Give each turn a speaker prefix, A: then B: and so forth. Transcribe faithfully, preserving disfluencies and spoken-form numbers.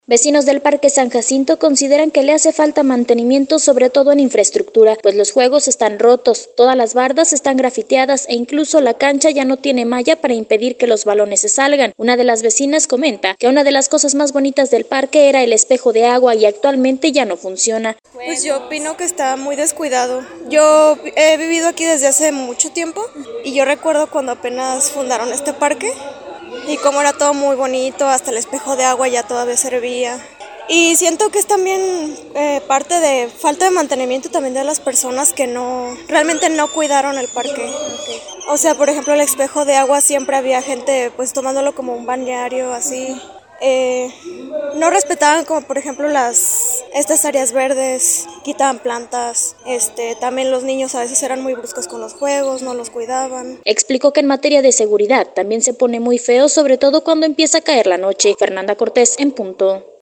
A: Vecinos del Parque San Jacinto consideran que le hace falta mantenimiento, sobre todo en infraestructura, pues los juegos están rotos, todas las bardas están grafiteadas e incluso la cancha ya no tiene malla para impedir que los balones se salgan. Una de las vecinas comenta que una de las cosas más bonitas del parque era el espejo de agua y actualmente ya no funciona.
B: Pues yo opino que está muy descuidado. Yo he vivido aquí desde hace mucho tiempo y yo recuerdo cuando apenas fundaron este parque y cómo era todo muy bonito, hasta el espejo de agua ya todavía servía. Y siento que es también eh, parte de falta de mantenimiento también de las personas que no, realmente no cuidaron el parque. O sea, por ejemplo, el espejo de agua siempre había gente pues tomándolo como un balneario, así. Eh, no respetaban como por ejemplo las estas áreas verdes, quitaban plantas, este, también los niños a veces eran muy bruscos con los juegos, no los cuidaban.
A: Explicó que en materia de seguridad también se pone muy feo, sobre todo cuando empieza a caer la noche. Fernanda Cortés, en punto.